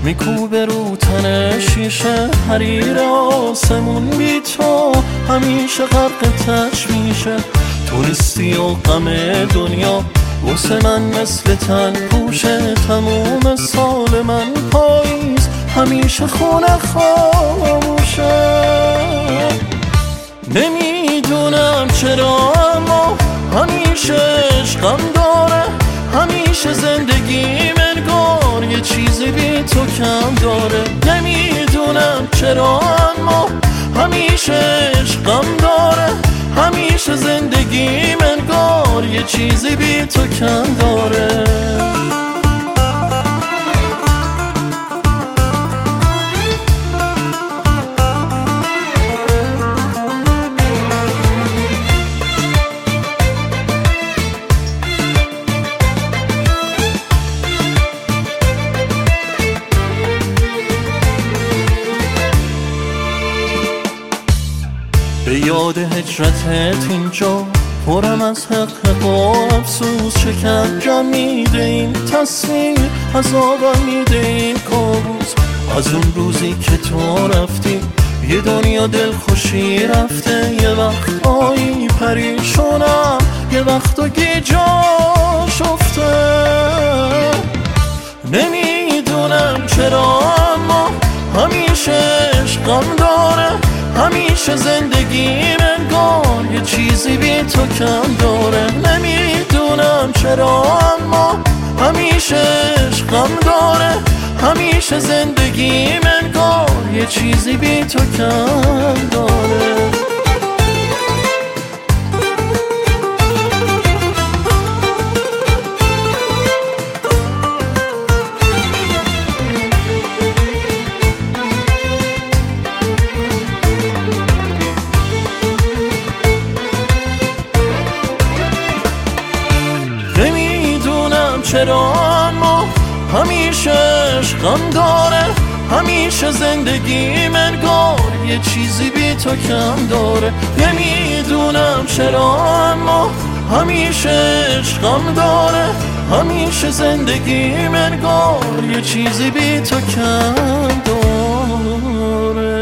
میکوبه رو تن شیشه حریر آسمون بی تو همیشه غرق تشویشه. تو نیستی و غم دنیا واسه من مثل تن پوشه. تموم سال من پاییز همیشه خونه خاموشه. نمیدونم چرا اما همیشه عشقم داره. همیشه زندگیم انگار یه چیزی بی تو کم داره. نمیدونم چرا اما همیشه عشقم داره. همیشه زندگیم انگار یه چیزی بی تو کم داره. به یاد هجرتت اینجا پرم از حق و افسوس. شکنجم میده این تصویر، عذابم میده این کابوس. از اون روزی که تو رفتی یه دنیا دلخوشی رفته. یه وقتایی پریشونم، یه وقتا گیجا شفته. نمیدونم چرا اما همیشه عشقم داره. همیشه زندگیم انگار یه چیزی بی تو کم داره. نمیدونم چرا اما همیشه عشقم داره. همیشه زندگیم انگار یه چیزی بی تو کم داره. چرا اما همیشه عشقم داره. همیشه زندگیم انگار یه چیزی بی تو کم داره. نمیدونم چرا اما همیشه عشقم داره. همیشه زندگیم انگار یه چیزی بی تو کم داره.